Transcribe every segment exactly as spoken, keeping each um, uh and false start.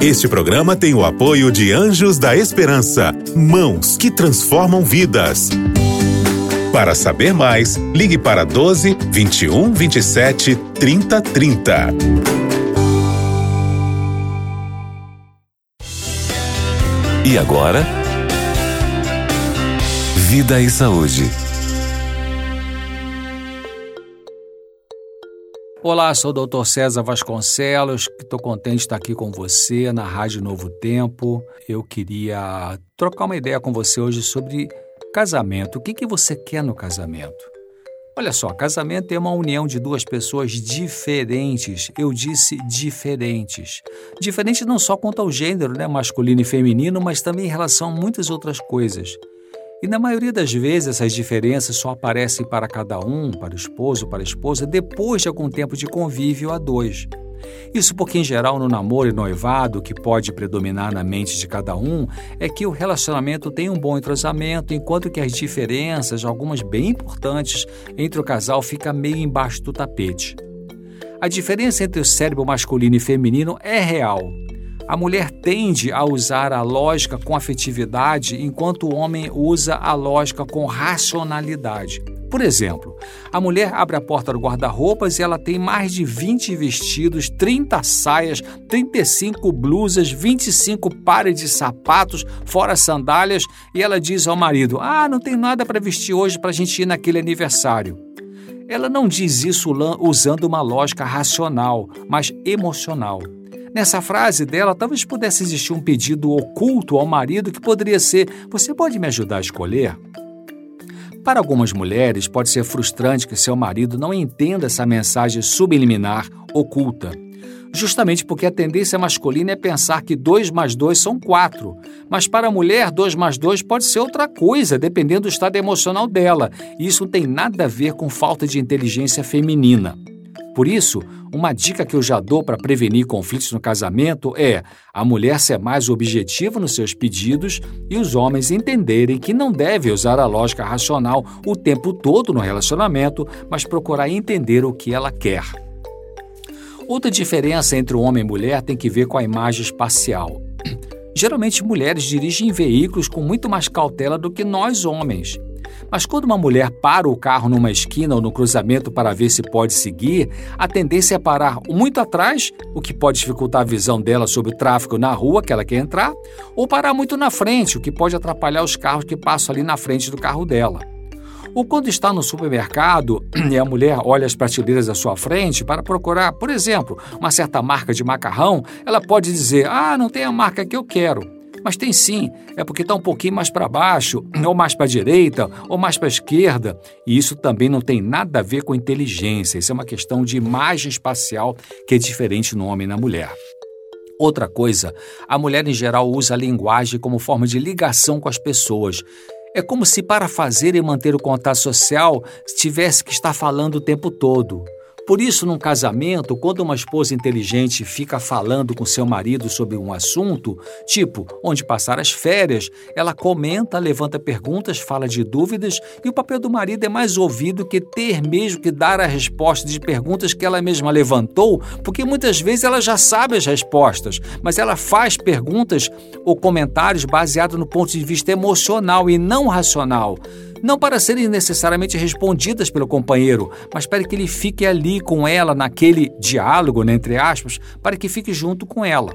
Este programa tem o apoio de Anjos da Esperança, mãos que transformam vidas. Para saber mais, ligue para doze, vinte e um, vinte e sete, trinta, trinta. E agora, Vida e Saúde. Olá, sou o doutor César Vasconcelos, que estou contente de estar aqui com você na Rádio Novo Tempo. Eu queria trocar uma ideia com você hoje sobre casamento. O que, que você quer no casamento? Olha só, casamento é uma união de duas pessoas diferentes. Eu disse diferentes. Diferentes não só quanto ao gênero, né, masculino e feminino, mas também em relação a muitas outras coisas. E na maioria das vezes essas diferenças só aparecem para cada um, para o esposo, para a esposa, depois de algum tempo de convívio a dois. Isso porque, em geral, no namoro e noivado, o que pode predominar na mente de cada um é que o relacionamento tem um bom entrosamento, enquanto que as diferenças, algumas bem importantes, entre o casal fica meio embaixo do tapete. A diferença entre o cérebro masculino e feminino é real. A mulher tende a usar a lógica com afetividade, enquanto o homem usa a lógica com racionalidade. Por exemplo, a mulher abre a porta do guarda-roupas e ela tem mais de vinte vestidos, trinta saias, trinta e cinco blusas, vinte e cinco pares de sapatos, fora sandálias, e ela diz ao marido: ah, não tem nada para vestir hoje para a gente ir naquele aniversário. Ela não diz isso usando uma lógica racional, mas emocional. Nessa frase dela, talvez pudesse existir um pedido oculto ao marido que poderia ser: você pode me ajudar a escolher? Para algumas mulheres, pode ser frustrante que seu marido não entenda essa mensagem subliminar, oculta. Justamente porque a tendência masculina é pensar que dois mais dois são quatro. Mas para a mulher, dois mais dois pode ser outra coisa, dependendo do estado emocional dela. E isso não tem nada a ver com falta de inteligência feminina. Por isso, uma dica que eu já dou para prevenir conflitos no casamento é a mulher ser mais objetiva nos seus pedidos e os homens entenderem que não devem usar a lógica racional o tempo todo no relacionamento, mas procurar entender o que ela quer. Outra diferença entre o homem e mulher tem que ver com a imagem espacial. Geralmente, mulheres dirigem veículos com muito mais cautela do que nós, homens. Mas quando uma mulher para o carro numa esquina ou no cruzamento para ver se pode seguir, a tendência é parar muito atrás, o que pode dificultar a visão dela sobre o tráfego na rua que ela quer entrar, ou parar muito na frente, o que pode atrapalhar os carros que passam ali na frente do carro dela. Ou quando está no supermercado e a mulher olha as prateleiras à sua frente para procurar, por exemplo, uma certa marca de macarrão, ela pode dizer: ah, não tem a marca que eu quero. Mas tem sim, é porque está um pouquinho mais para baixo, ou mais para a direita, ou mais para a esquerda. E isso também não tem nada a ver com inteligência, isso é uma questão de imagem espacial que é diferente no homem e na mulher. Outra coisa, a mulher em geral usa a linguagem como forma de ligação com as pessoas. É como se para fazer e manter o contato social tivesse que estar falando o tempo todo. Por isso, num casamento, quando uma esposa inteligente fica falando com seu marido sobre um assunto, tipo onde passar as férias, ela comenta, levanta perguntas, fala de dúvidas, e o papel do marido é mais ouvir do que ter mesmo que dar a resposta de perguntas que ela mesma levantou, porque muitas vezes ela já sabe as respostas, mas ela faz perguntas ou comentários baseados no ponto de vista emocional e não racional. Não para serem necessariamente respondidas pelo companheiro, mas para que ele fique ali com ela naquele diálogo, né, entre aspas, para que fique junto com ela.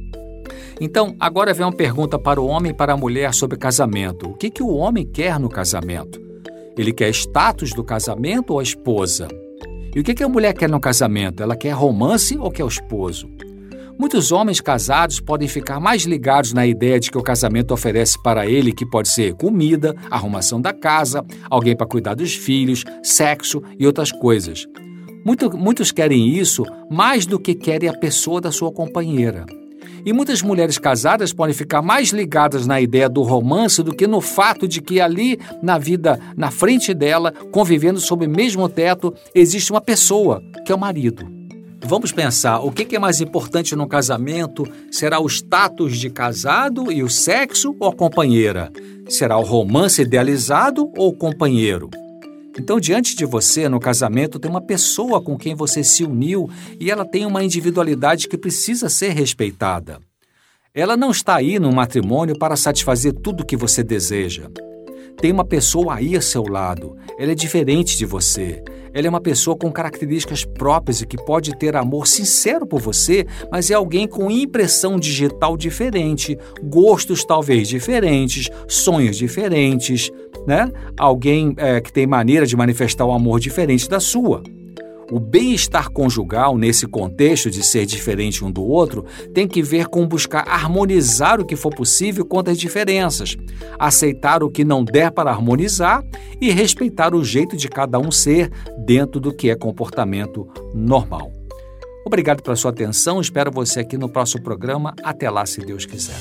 Então, agora vem uma pergunta para o homem e para a mulher sobre casamento. O que, que o homem quer no casamento? Ele quer status do casamento ou a esposa? E o que, que a mulher quer no casamento? Ela quer romance ou quer o esposo? Muitos homens casados podem ficar mais ligados na ideia de que o casamento oferece para ele, que pode ser comida, arrumação da casa, alguém para cuidar dos filhos, sexo e outras coisas. Muito, muitos querem isso mais do que querem a pessoa da sua companheira. E muitas mulheres casadas podem ficar mais ligadas na ideia do romance do que no fato de que ali, na vida, na frente dela, convivendo sob o mesmo teto, existe uma pessoa, que é o marido. Vamos pensar, o que é mais importante no casamento? Será o status de casado e o sexo ou a companheira? Será o romance idealizado ou o companheiro? Então, diante de você, no casamento, tem uma pessoa com quem você se uniu e ela tem uma individualidade que precisa ser respeitada. Ela não está aí no matrimônio para satisfazer tudo o que você deseja. Tem uma pessoa aí a seu lado. Ela é diferente de você. Ela é uma pessoa com características próprias e que pode ter amor sincero por você, mas é alguém com impressão digital diferente, gostos talvez diferentes, sonhos diferentes, né? Alguém é, que tem maneira de manifestar o amor diferente da sua. O bem-estar conjugal, nesse contexto de ser diferente um do outro, tem que ver com buscar harmonizar o que for possível quanto às diferenças, aceitar o que não der para harmonizar e respeitar o jeito de cada um ser dentro do que é comportamento normal. Obrigado pela sua atenção, espero você aqui no próximo programa. Até lá, se Deus quiser.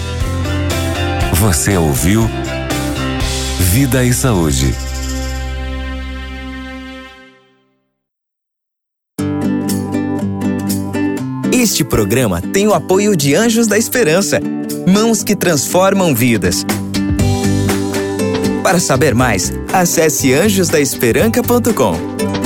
Você ouviu Vida e Saúde. Este programa tem o apoio de Anjos da Esperança, mãos que transformam vidas. Para saber mais, acesse anjos da esperança ponto com.